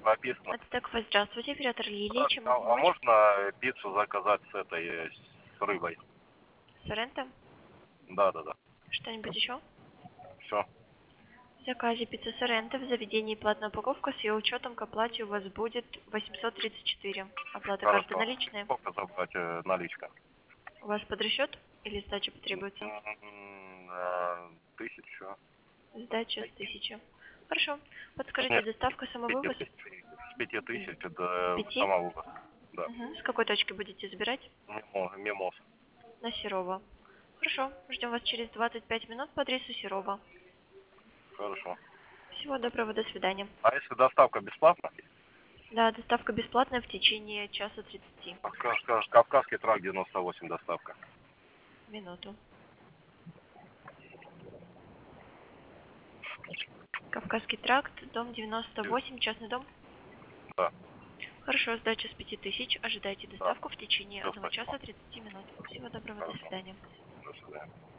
написано. От Стекфа, здравствуйте, оператор Лилия, чем могу А помочь? можно пиццу заказать с этой, с рыбой? Соренто? Да. Что-нибудь еще? Все. В заказе пицца Соренто в заведении платная упаковка с ее учетом к оплате у вас будет 834. Оплата карты Хорошо. наличная. Сколько забрать наличка? У вас под расчет или сдача потребуется? 1000. Сдача с 1000. Хорошо. Подскажите, Нет, доставка с пяти самовывоз? тысяч. С 5000 С до 5? самого. Да. Угу. С какой точки будете забирать? Мимоз. На Серова. Хорошо. Ждем вас через 25 минут по адресу Серова. Хорошо. Всего доброго, до свидания. А если доставка бесплатна? Да, доставка бесплатная в течение часа 30 Кавказский трак 98 доставка. минуту. Кавказский тракт, дом 98, частный дом. Да. Хорошо, сдача с 5000. Ожидайте Да. доставку в течение Все, 1 спасибо. часа 30 минут. Всего доброго, до Хорошо. свидания. До свидания.